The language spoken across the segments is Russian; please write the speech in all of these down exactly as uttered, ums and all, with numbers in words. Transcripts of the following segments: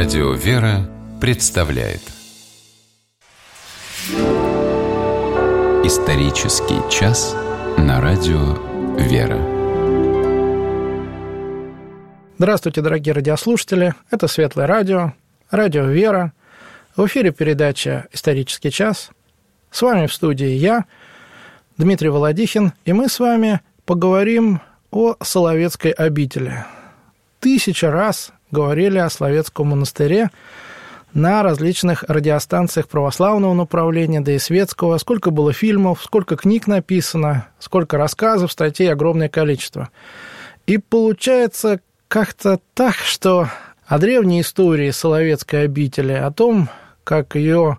Радио «Вера» представляет Исторический час на Радио «Вера». Здравствуйте, дорогие радиослушатели. Это Светлое радио, Радио «Вера». В эфире передача «Исторический час». С вами в студии я, Дмитрий Володихин, и мы с вами поговорим о Соловецкой обители. Тысяча раз говорили о Соловецком монастыре на различных радиостанциях православного направления, да и светского. Сколько было фильмов, сколько книг написано, сколько рассказов, статей, огромное количество. И получается как-то так, что о древней истории Соловецкой обители, о том, как ее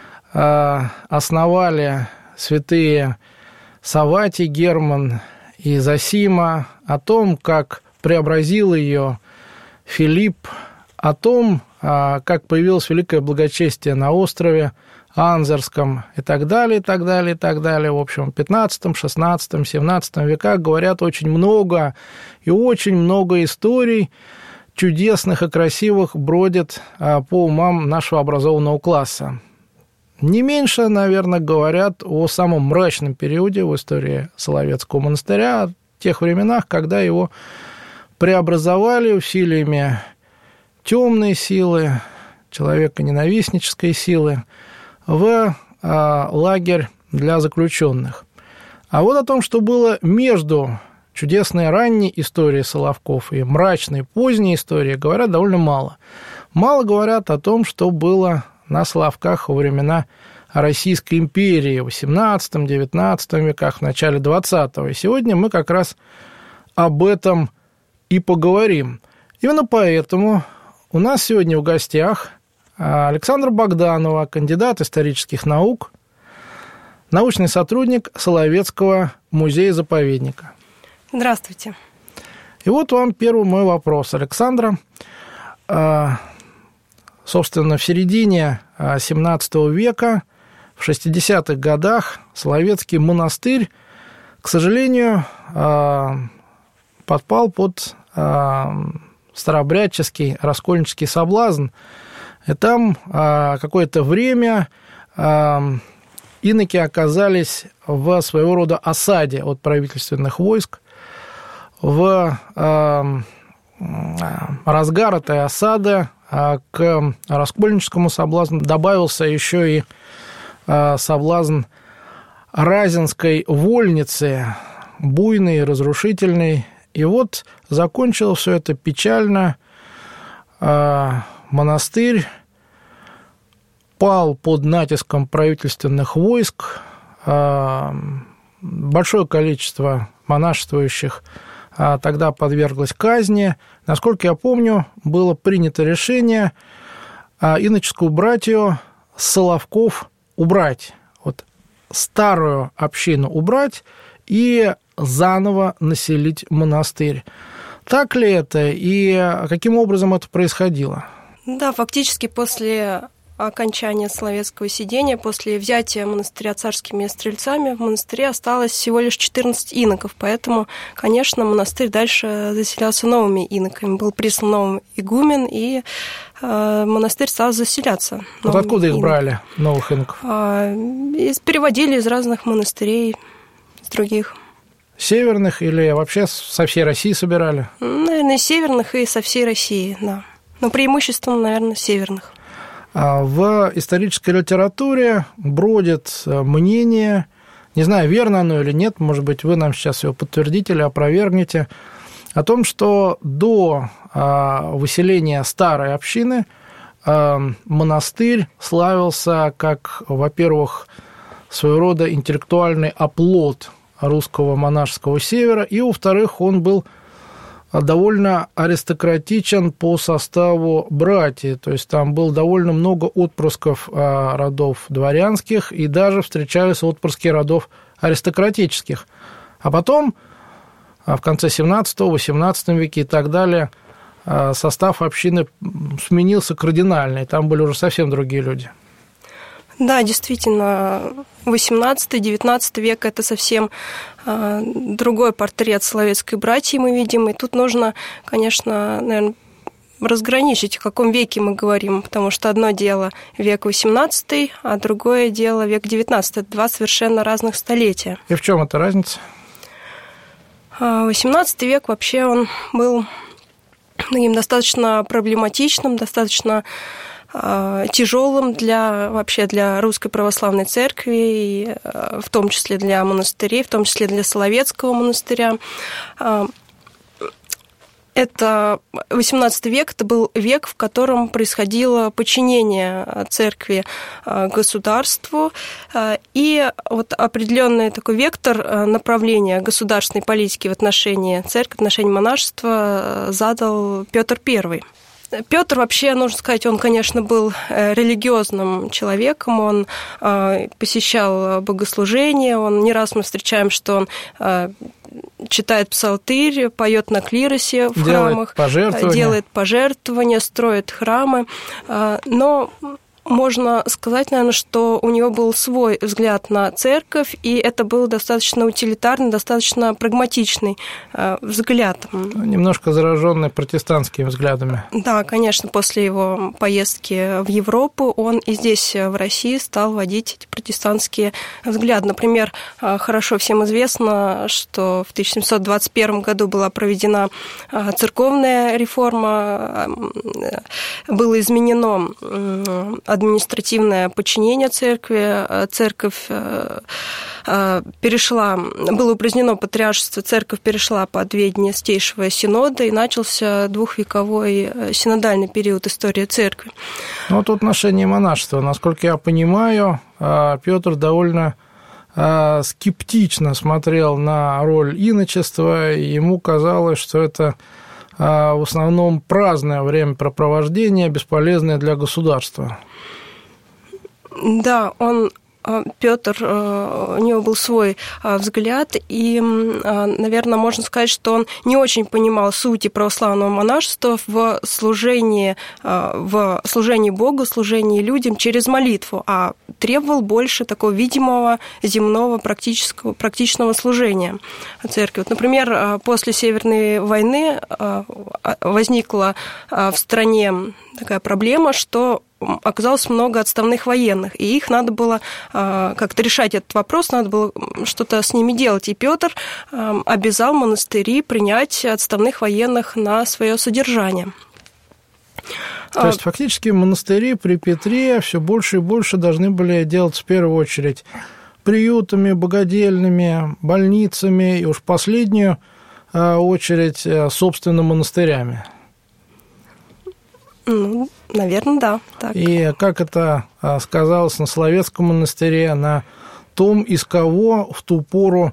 э, основали святые Савватий Герман и Зосима, о том, как преобразил ее Филипп, о том, как появилось великое благочестие на острове Анзерском и так далее, и так далее, и так далее. В общем, в пятнадцатом, шестнадцатом, семнадцатом веках говорят очень много, и очень много историй чудесных и красивых бродит по умам нашего образованного класса. Не меньше, наверное, говорят о самом мрачном периоде в истории Соловецкого монастыря, о тех временах, когда его преобразовали усилиями темной силы, человеконенавистнической силы в а, лагерь для заключенных. А вот о том, что было между чудесной ранней историей Соловков и мрачной поздней историей, говорят довольно мало. Мало говорят о том, что было на Соловках во времена Российской империи в восемнадцатом-девятнадцатом веках, в начале двадцатого. И сегодня мы как раз об этом и поговорим. Именно поэтому у нас сегодня в гостях Александра Богданова, кандидат исторических наук, научный сотрудник Соловецкого музея-заповедника. Здравствуйте. И вот вам первый мой вопрос, Александра. Собственно, в середине семнадцатого века, в шестидесятых годах, Соловецкий монастырь, к сожалению, подпал под старообрядческий, раскольнический соблазн. И там какое-то время иноки оказались в своего рода осаде от правительственных войск. В разгар этой осады к раскольническому соблазну добавился еще и соблазн Разинской вольницы, буйный, разрушительный. И вот закончил все это печально. Монастырь пал под натиском правительственных войск. Большое количество монашествующих тогда подверглось казни. Насколько я помню, было принято решение иноческую братью Соловков убрать. Вот старую общину убрать и заново населить монастырь. Так ли это и каким образом это происходило? Да, фактически после окончания Соловецкого сидения, после взятия монастыря царскими стрельцами, в монастыре осталось всего лишь четырнадцать иноков, поэтому, конечно, монастырь дальше заселялся новыми иноками. Был прислан новый игумен, и э, монастырь стал заселяться. Вот откуда их инок. брали, новых иноков? А, из, переводили из разных монастырей, из других. Северных или вообще со всей России собирали? Наверное, северных и со всей России, да. Но преимущественно, наверное, северных. В исторической литературе бродит мнение, не знаю, верно оно или нет, может быть, вы нам сейчас его подтвердите или опровергнете, о том, что до выселения старой общины монастырь славился как, во-первых, своего рода интеллектуальный оплот русского монашеского севера, и, во-вторых, он был довольно аристократичен по составу братьев, то есть там было довольно много отпрысков родов дворянских, и даже встречались отпрыски родов аристократических. А потом, в конце семнадцатого-восемнадцатом веке и так далее, состав общины сменился кардинально, и там были уже совсем другие люди. Да, действительно, восемнадцатый-девятнадцатый век – это совсем э, другой портрет Соловецкой братьи мы видим. И тут нужно, конечно, наверное, разграничить, в каком веке мы говорим, потому что одно дело век восемнадцатый, а другое дело век девятнадцатый. Это два совершенно разных столетия. И в чем эта разница? восемнадцатый век вообще он был таким достаточно проблематичным, достаточно тяжелым для, вообще для Русской Православной Церкви, и в том числе для монастырей, в том числе для Соловецкого монастыря. Это восемнадцатый век, это был век, в котором происходило подчинение церкви государству, и вот определенный такой вектор направления государственной политики в отношении церкви, в отношении монашества задал Петр Первый. Петр вообще, нужно сказать, он, конечно, был религиозным человеком, он посещал богослужения, он не раз мы встречаем, что он читает псалтырь, поет на клиросе в делает храмах, пожертвования. делает пожертвования, строит храмы, но можно сказать, наверное, что у него был свой взгляд на церковь, и это был достаточно утилитарный, достаточно прагматичный взгляд. Немножко зараженный протестантскими взглядами. Да, конечно, после его поездки в Европу он и здесь, в России, стал вводить эти протестантские взгляды. Например, хорошо всем известно, что в тысяча семьсот двадцать первом году была проведена церковная реформа, было изменено административное подчинение церкви, церковь перешла, было упразднено патриаршество, церковь перешла под ведение Святейшего Синода, и начался двухвековой синодальный период истории церкви. Ну, вот в отношении монашества, насколько я понимаю, Петр довольно скептично смотрел на роль иночества, и ему казалось, что это в основном праздное времяпрепровождение, бесполезное для государства. Да, он, Петр, у него был свой взгляд, и, наверное, можно сказать, что он не очень понимал сути православного монашества в служении, в служении Богу, служении людям через молитву, а требовал больше такого видимого, земного, практического, практичного служения церкви. Вот, например, после Северной войны возникла в стране такая проблема, что оказалось много отставных военных, и их надо было как-то решать этот вопрос, надо было что-то с ними делать. И Петр обязал монастыри принять отставных военных на свое содержание. То есть, фактически, монастыри при Петре все больше и больше должны были делать в первую очередь приютами, богадельными, больницами, и уж в последнюю очередь, собственно, монастырями. Ну, наверное, да. Так. И как это сказалось на Соловецком монастыре, на том, из кого в ту пору,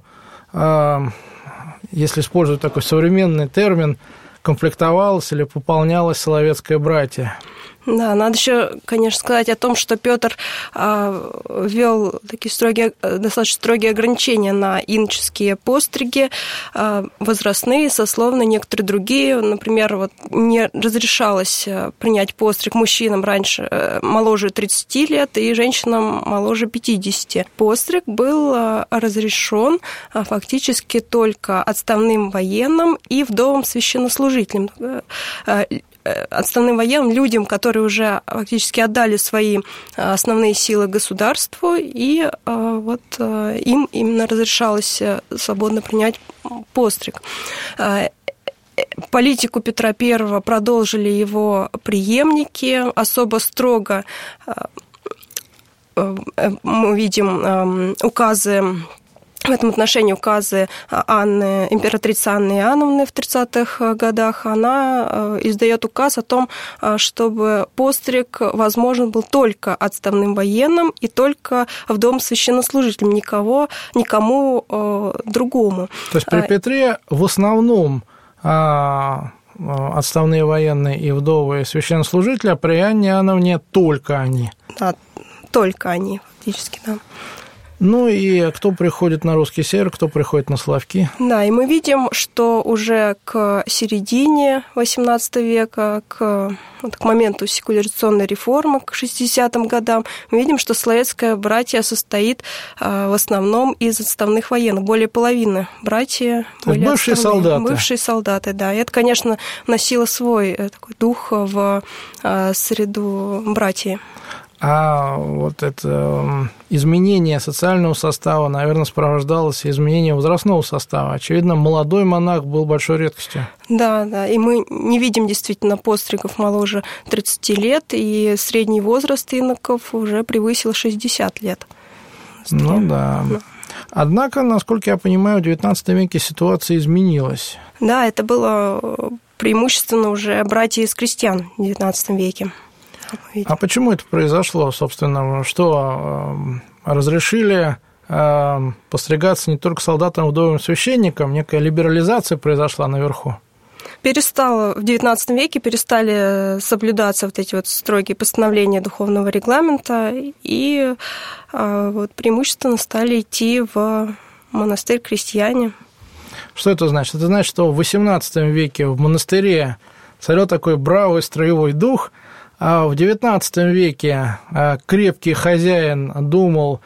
если использовать такой современный термин, комплектовалось или пополнялось Соловецкое братье. Да, надо еще, конечно, сказать о том, что Петр ввел такие строгие, достаточно строгие ограничения на иноческие постриги, возрастные, сословные, некоторые другие. Например, вот не разрешалось принять постриг мужчинам раньше моложе тридцати лет и женщинам моложе пятидесяти. Постриг был разрешен фактически только отставным военным и вдовам священнослужителям. Отставным военным, людям, которые уже фактически отдали свои основные силы государству, и вот им именно разрешалось свободно принять постриг. Политику Петра Первого продолжили его преемники, особо строго мы видим указы, в этом отношении указы Анны, императрицы Анны Иоанновны в тридцатых годах. Она издает указ о том, чтобы постриг возможен был только отставным военным и только вдовам священнослужителям, никого, никому другому. То есть при Петре в основном отставные военные и вдовы священнослужители, а при Анне Иоанновне только они. Да, только они, фактически, да. Ну и кто приходит на русский север, кто приходит на Соловки. Да, и мы видим, что уже к середине восемнадцатого века, к, вот, к моменту секуляризационной реформы, к шестидесятым годам, мы видим, что Соловецкое братье состоит в основном из отставных военных. Более половины братья были бывшие отставные. солдаты. Бывшие солдаты, да. И это, конечно, носило свой такой дух в среду братьев. А вот это изменение социального состава, наверное, сопровождалось изменением возрастного состава. Очевидно, молодой монах был большой редкостью. Да, да, и мы не видим действительно постригов моложе тридцати лет, и средний возраст иноков уже превысил шестьдесят лет. Ну да. да. Однако, насколько я понимаю, в девятнадцатом веке ситуация изменилась. Да, это было преимущественно уже братья из крестьян в девятнадцатом веке. А почему это произошло, собственно? Что, разрешили постригаться не только солдатам, вдовым, священникам? Некая либерализация произошла наверху? Перестало, в девятнадцатом веке перестали соблюдаться вот эти вот строгие постановления духовного регламента, и вот преимущественно стали идти в монастырь крестьяне. Что это значит? Это значит, что в восемнадцатом веке в монастыре царил такой бравый строевой дух, а в девятнадцатом веке крепкий хозяин думал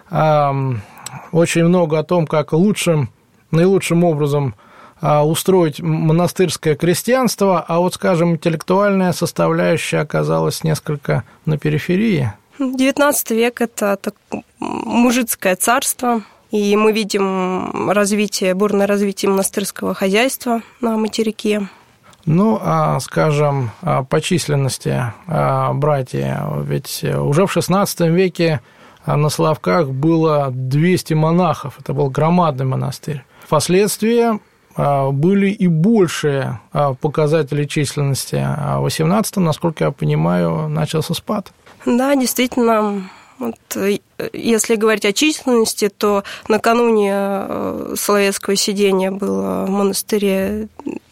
очень много о том, как лучшим, наилучшим образом устроить монастырское крестьянство, а вот, скажем, интеллектуальная составляющая оказалась несколько на периферии. девятнадцатый век – это мужицкое царство, и мы видим развитие, бурное развитие монастырского хозяйства на материке. Ну, а, скажем, по численности братья, ведь уже в шестнадцатом веке на Соловках было двести монахов, это был громадный монастырь. Впоследствии были и большие показатели численности, а в восемнадцатом, насколько я понимаю, начался спад. Да, действительно. Вот, если говорить о численности, то накануне Соловецкого сидения было в монастыре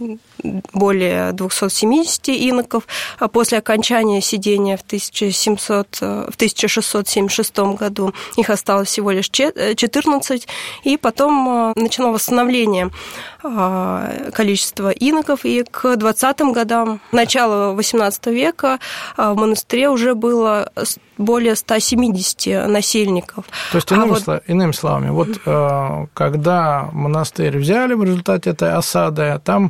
более двухсот семидесяти иноков, а после окончания сидения в, тысяча семьсот, в тысяча шестьсот семьдесят шестом году их осталось всего лишь четырнадцать, и потом начало восстановление количества иноков, и к двадцатым годам, начала восемнадцатого века, в монастыре уже было более ста семидесяти насельников. То есть, иными, а вот... иными словами, вот когда монастырь взяли в результате этой осады, там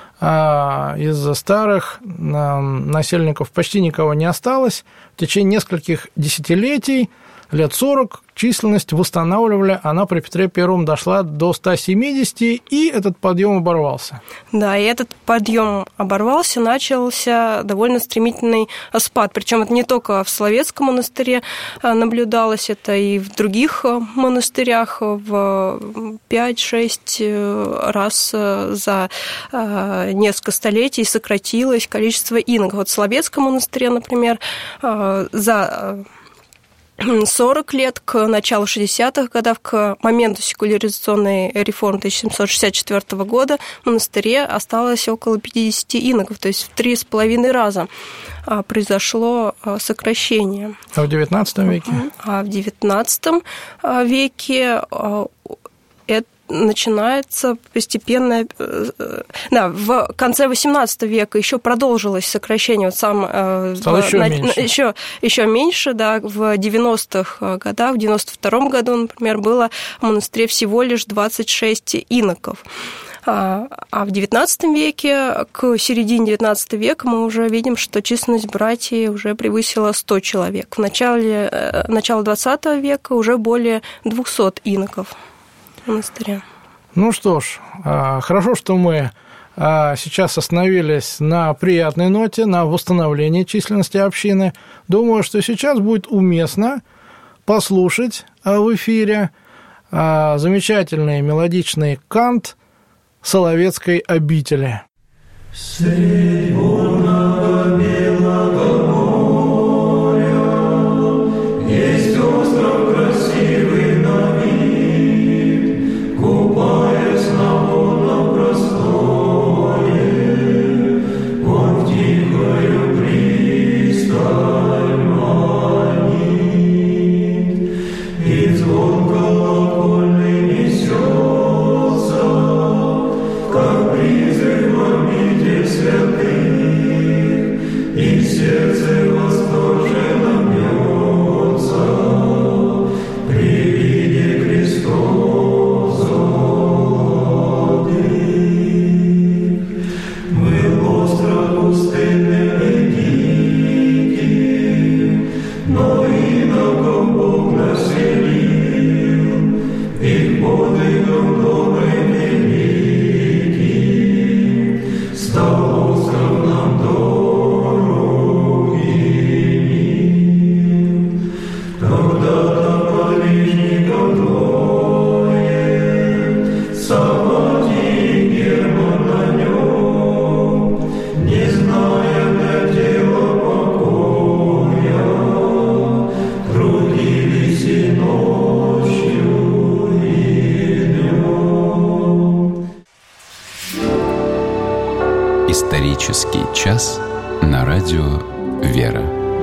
из старых насельников почти никого не осталось. В течение нескольких десятилетий, лет сорок, численность восстанавливали, она при Петре Первом дошла до ста семидесяти, и этот подъем оборвался. Да, и этот подъем оборвался, начался довольно стремительный спад. Причем это не только в Соловецком монастыре наблюдалось, это и в других монастырях в пять-шесть раз за несколько столетий сократилось количество иноков. Вот в Соловецком монастыре, например, за сорок лет, к началу шестидесятых годов, к моменту секуляризационной реформы тысяча семьсот шестьдесят четвёртого года в монастыре осталось около пятидесяти иноков, то есть в три с половиной раза произошло сокращение. А в девятнадцатом веке? А в девятнадцатом веке это начинается постепенно, да, в конце восемнадцатого века еще продолжилось сокращение, вот сам стало в, еще, на, меньше. Еще, еще меньше, да, в девяностых годах, в девяносто втором году, например, было в монастыре всего лишь двадцать шесть иноков. А в девятнадцатом веке, к середине девятнадцатого века, мы уже видим, что численность братьев уже превысила сто человек. В начале, начало двадцатого века уже более двухсот иноков в монастыре. Ну что ж, хорошо, что мы сейчас остановились на приятной ноте, на восстановлении численности общины. Думаю, что сейчас будет уместно послушать в эфире замечательный мелодичный кант Соловецкой обители. Средь бурного белого моря есть остров красивый на вид, купаясь на водном просторе, он в тихую пристань манит, и звонко Исторический час на радио «Вера».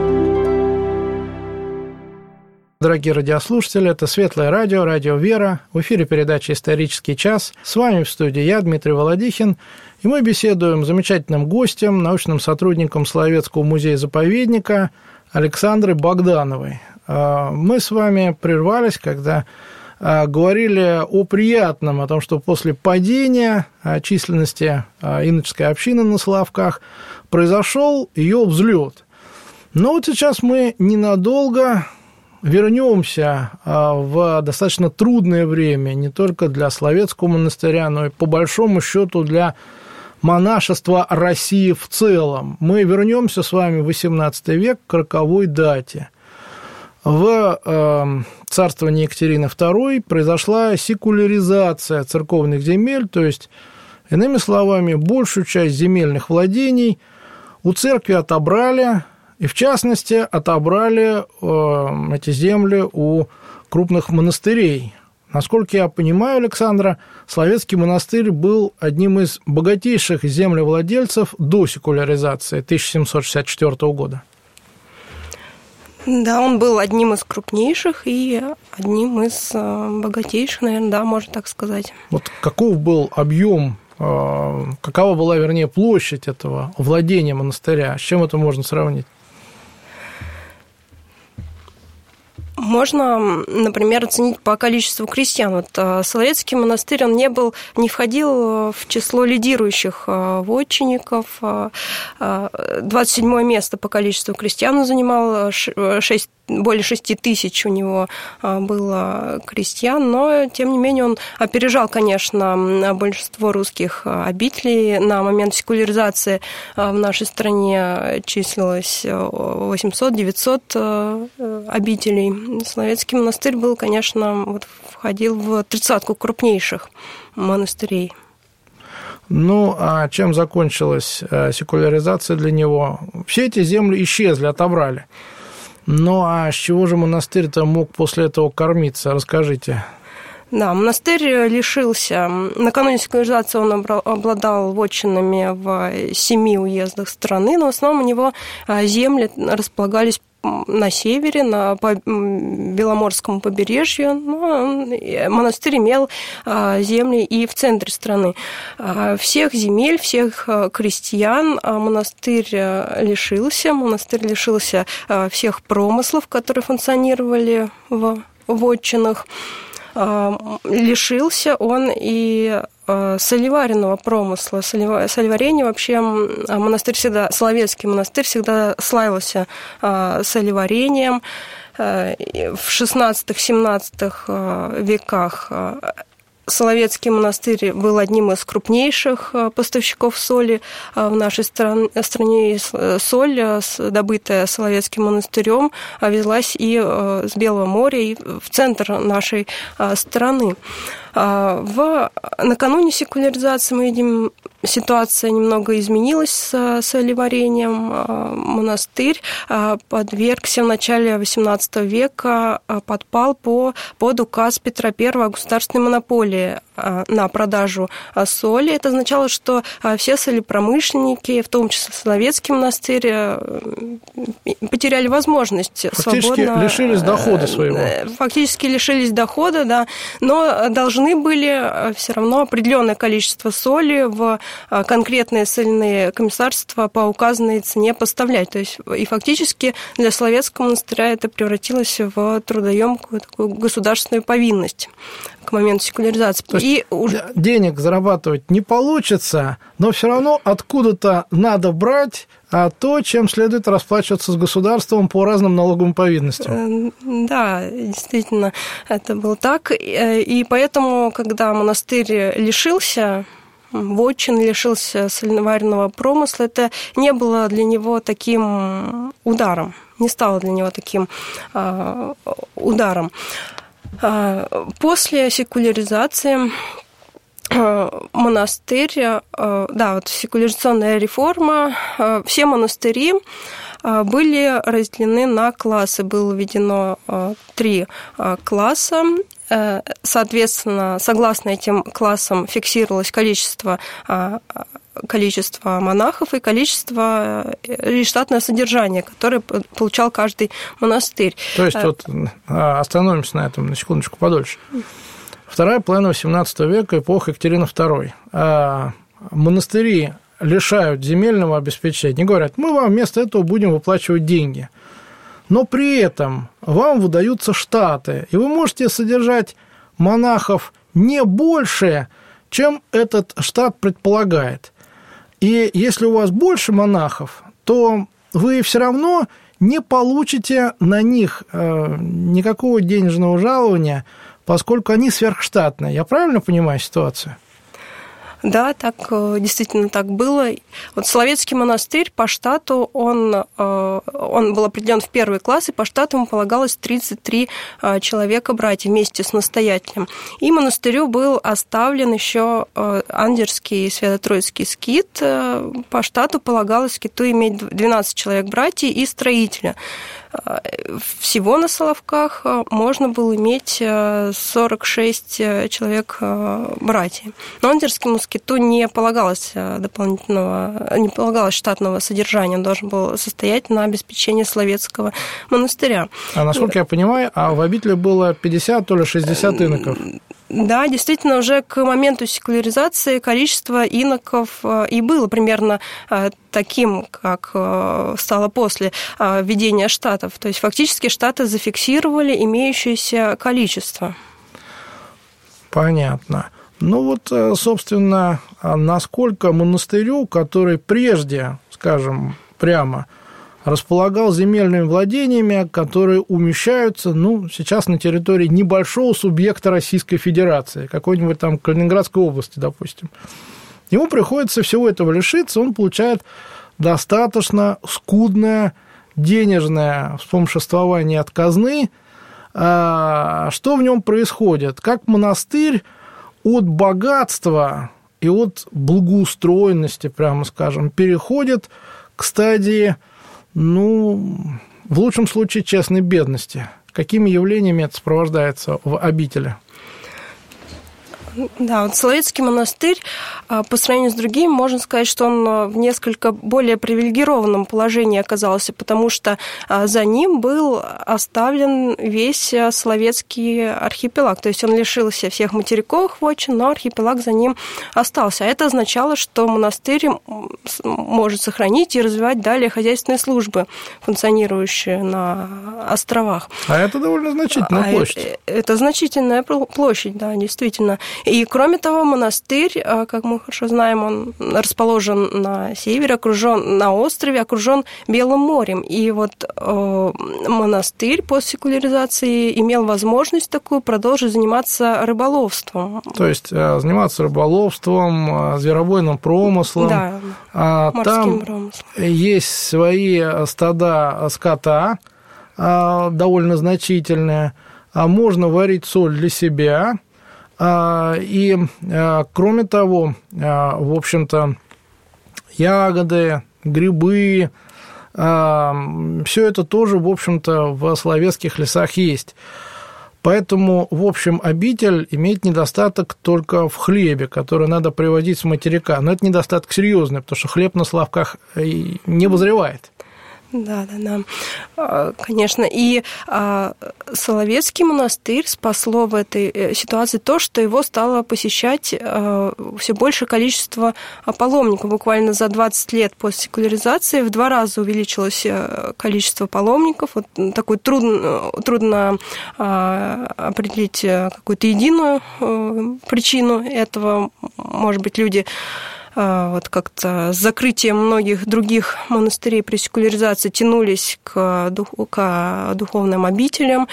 Дорогие радиослушатели, это Светлое радио, радио «Вера». В эфире передача «Исторический час». С вами в студии я, Дмитрий Володихин, и мы беседуем с замечательным гостем, научным сотрудником Соловецкого музея-заповедника Александрой Богдановой. Мы с вами прервались, когда говорили о приятном, о том, что после падения численности иноческой общины на Соловках произошел ее взлет. Но вот сейчас мы ненадолго вернемся в достаточно трудное время не только для Соловецкого монастыря, но и по большому счету для монашества России в целом. Мы вернемся с вами в восемнадцатый век к роковой дате. В э, царствовании Екатерины второй произошла секуляризация церковных земель, то есть, иными словами, большую часть земельных владений у церкви отобрали, и, в частности, отобрали э, эти земли у крупных монастырей. Насколько я понимаю, Александра, Соловецкий монастырь был одним из богатейших землевладельцев до секуляризации тысяча семьсот шестьдесят четвёртого года. Да, он был одним из крупнейших и одним из богатейших, наверное, да, можно так сказать. Вот каков был объем, какова была, вернее, площадь этого владения монастыря? С чем это можно сравнить? Можно, например, оценить по количеству крестьян. Вот Соловецкий монастырь, он не был, не входил в число лидирующих вотчинников. двадцать седьмое место по количеству крестьян он занимал, шесть, более шести тысяч у него было крестьян, но, тем не менее, он опережал, конечно, большинство русских обителей. На момент секуляризации в нашей стране числилось восемьсот-девятьсот обителей. Соловецкий монастырь был, конечно, вот, входил в тридцатку крупнейших монастырей. Ну, а чем закончилась секуляризация для него? Все эти земли исчезли, отобрали. Ну, а с чего же монастырь-то мог после этого кормиться? Расскажите. Да, монастырь лишился. Накануне секуляризации он обладал вотчинами в семи уездах страны, но в основном у него земли располагались на севере, на Беломорском побережье, но монастырь имел земли и в центре страны. Всех земель, всех крестьян монастырь лишился. Монастырь лишился всех промыслов, которые функционировали в вотчинах. Лишился он и соливаренного промысла. Соливарение вообще монастырь всегда, Соловецкий монастырь всегда славился соливарением. В шестнадцатом-семнадцатом веках Соловецкий монастырь был одним из крупнейших поставщиков соли в нашей стране. Соль, добытая Соловецким монастырем, везлась и с Белого моря, и в центр нашей страны. В... Накануне секуляризации мы видим, ситуация немного изменилась с соливарением. Монастырь подвергся в начале восемнадцатого века, подпал по, под указ Петра Первого о государственной монополии на продажу соли. Это означало, что все солепромышленники, в том числе Соловецкий монастырь, потеряли возможность фактически свободно... лишились дохода своего. Фактически лишились дохода, да, но должны были все равно определенное количество соли в конкретные соляные комиссарства по указанной цене поставлять. То есть и фактически для Соловецкого монастыря это превратилось в трудоемкую такую государственную повинность к моменту секуляризации. То есть и денег зарабатывать не получится, но все равно откуда-то надо брать а то, чем следует расплачиваться с государством по разным налоговым повинностям. Да, действительно, это было так. И поэтому, когда монастырь лишился вотчин, лишился соливаренного промысла, это не было для него таким ударом, не стало для него таким а, ударом. А, после секуляризации монастырь, да, вот секуляризационная реформа, все монастыри были разделены на классы, было введено три класса. Соответственно, согласно этим классам фиксировалось количество количество монахов и количество и штатное содержание, которое получал каждый монастырь. То есть вот остановимся на этом на секундочку подольше. Вторая половина восемнадцатого века, эпоха Екатерины второй. Монастыри лишают земельного обеспечения, говорят, мы вам вместо этого будем выплачивать деньги. Но при этом вам выдаются штаты, и вы можете содержать монахов не больше, чем этот штат предполагает. И если у вас больше монахов, то вы все равно не получите на них никакого денежного жалования, поскольку они сверхштатные. Я правильно понимаю ситуацию? Да, так действительно так было. Вот Соловецкий монастырь по штату, он, он был определен в первый класс, и по штату ему полагалось тридцать три человека братьев вместе с настоятелем. И монастырю был оставлен еще Андерский Свято-Троицкий скит. По штату полагалось скиту иметь двенадцать человек братьев и строителя. Всего на Соловках можно было иметь сорок шесть человек братьев. Но Андерскому скиту не полагалось дополнительного, не полагалось штатного содержания, он должен был состоять на обеспечении Соловецкого монастыря. А насколько я понимаю, а в обители было пятьдесят, то ли шестьдесят иноков? Да, действительно, уже к моменту секуляризации количество иноков и было примерно таким, как стало после введения штатов. То есть фактически штаты зафиксировали имеющееся количество. Понятно. Ну вот, собственно, насколько монастырю, который прежде, скажем, прямо располагал земельными владениями, которые умещаются, ну, сейчас на территории небольшого субъекта Российской Федерации, какой-нибудь там Калининградской области, допустим. Ему приходится всего этого лишиться, он получает достаточно скудное денежное вспомоществование от казны. Что в нем происходит? Как монастырь от богатства и от благоустроенности, прямо скажем, переходит к стадии, ну, в лучшем случае, честной бедности. Какими явлениями это сопровождается в обители? Да, вот Соловецкий монастырь, по сравнению с другими, можно сказать, что он в несколько более привилегированном положении оказался, потому что за ним был оставлен весь Соловецкий архипелаг. То есть он лишился всех материковых вотчин, но архипелаг за ним остался. А это означало, что монастырь может сохранить и развивать далее хозяйственные службы, функционирующие на островах. А это довольно значительная площадь. Это значительная площадь, да, действительно. И, кроме того, монастырь, как мы хорошо знаем, он расположен на севере, окружен на острове, окружен Белым морем. И вот э, монастырь после секуляризации имел возможность такую продолжить заниматься рыболовством. То есть заниматься рыболовством, зверобойным промыслом. Да, морским там промыслом. Есть свои стада скота, довольно значительные. Можно варить соль для себя. И, кроме того, в общем-то, ягоды, грибы, все это тоже, в общем-то, в соловецких лесах есть. Поэтому, в общем, обитель имеет недостаток только в хлебе, который надо привозить с материка. Но это недостаток серьезный, потому что хлеб на Соловках не вызревает. Да, да, да, конечно. И Соловецкий монастырь спасло в этой ситуации то, что его стало посещать все большее количество паломников. Буквально за двадцать лет после секуляризации в два раза увеличилось количество паломников. Вот такой трудно, трудно определить какую-то единую причину этого. Может быть, люди вот как-то с закрытием многих других монастырей при секуляризации тянулись к, дух, к духовным обителям.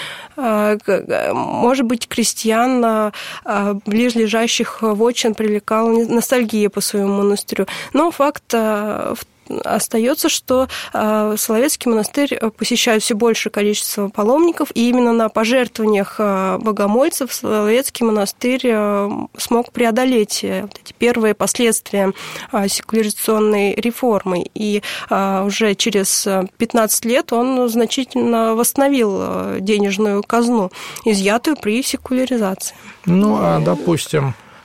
Может быть, крестьян ближлежащих вотчин привлекала ностальгия по своему монастырю. Но факт в остается, что Соловецкий монастырь посещает все большее количество паломников, и именно на пожертвованиях богомольцев Соловецкий монастырь смог преодолеть вот эти первые последствия секуляризационной реформы. И уже через пятнадцать лет он значительно восстановил денежную казну, изъятую при секуляризации. Ну, а, допустим,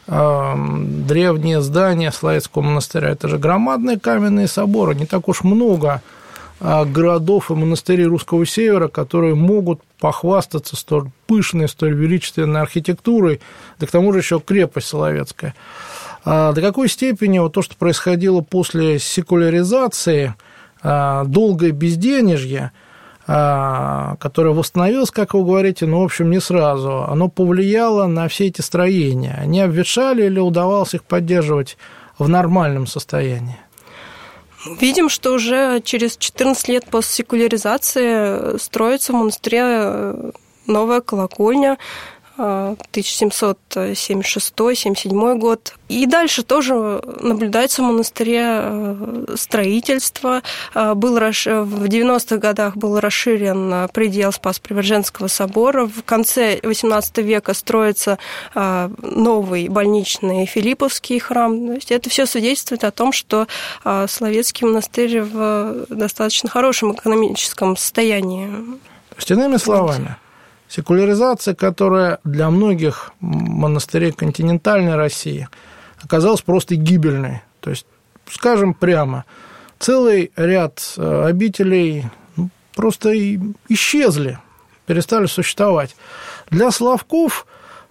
древние здания Соловецкого монастыря. Это же громадные каменные соборы, не так уж много городов и монастырей Русского Севера, которые могут похвастаться столь пышной, столь величественной архитектурой, да к тому же еще крепость Соловецкая. До какой степени вот то, что происходило после секуляризации, долгое безденежье, которое восстановилось, как вы говорите, ну, в общем, не сразу, оно повлияло на все эти строения? Они обветшали или удавалось их поддерживать в нормальном состоянии? Видим, что уже через четырнадцать лет после секуляризации строится в монастыре новая колокольня, тысяча семьсот семьдесят шестой — семьдесят седьмой год. И дальше тоже наблюдается в монастыре строительство. Был расш... В девяностых годах был расширен предел Спас-Преображенского собора. В конце восемнадцатого века строится новый больничный Филипповский храм. То есть это все свидетельствует о том, что Соловецкий монастырь в достаточно хорошем экономическом состоянии. То есть, иными словами, секуляризация, которая для многих монастырей континентальной России оказалась просто гибельной. То есть, скажем прямо, целый ряд обителей просто исчезли, перестали существовать. Для Соловков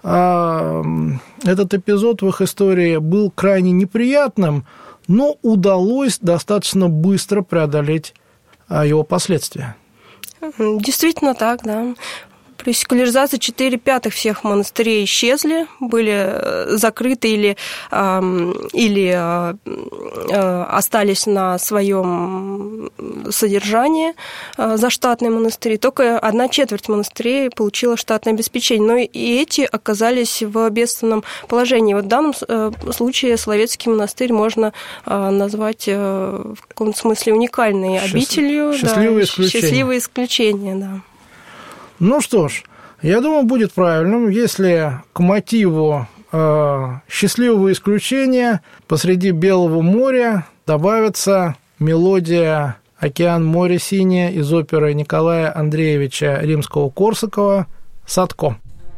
этот эпизод в их истории был крайне неприятным, но удалось достаточно быстро преодолеть его последствия. Действительно так, да. При секуляризации четыре пятых всех монастырей исчезли, были закрыты или, или остались на своем содержании заштатные монастыри. Только одна четверть монастырей получила штатное обеспечение, но и эти оказались в бедственном положении. Вот в данном случае Соловецкий монастырь можно назвать в каком-то смысле уникальной обителью. Счастливое да, исключение. Счастливое исключение, да. Ну что ж, я думаю, будет правильным, если к мотиву э, счастливого исключения посреди Белого моря добавится мелодия «Океан, море синее» из оперы Николая Андреевича Римского-Корсакова «Садко».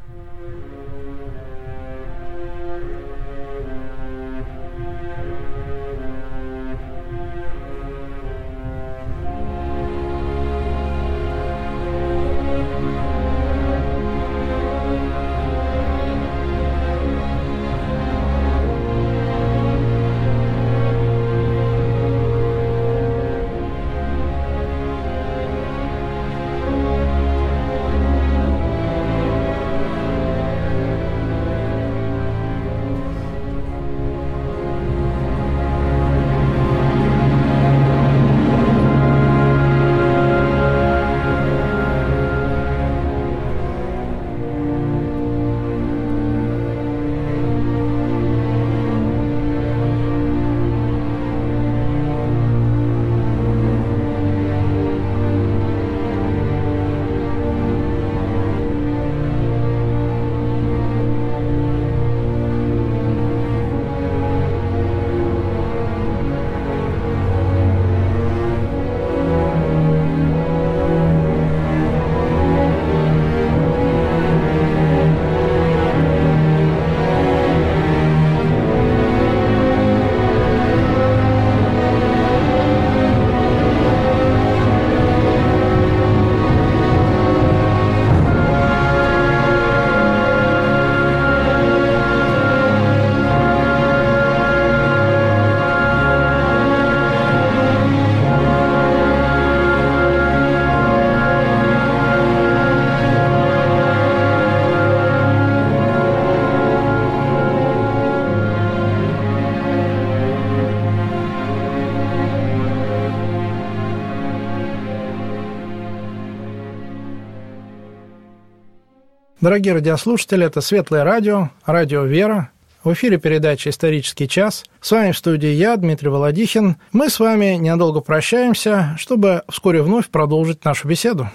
Дорогие радиослушатели, это Светлое радио, радио «Вера». В эфире передача «Исторический час». С вами в студии я, Дмитрий Володихин. Мы с вами ненадолго прощаемся, чтобы вскоре вновь продолжить нашу беседу.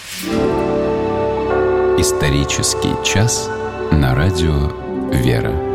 «Исторический час» на радио «Вера».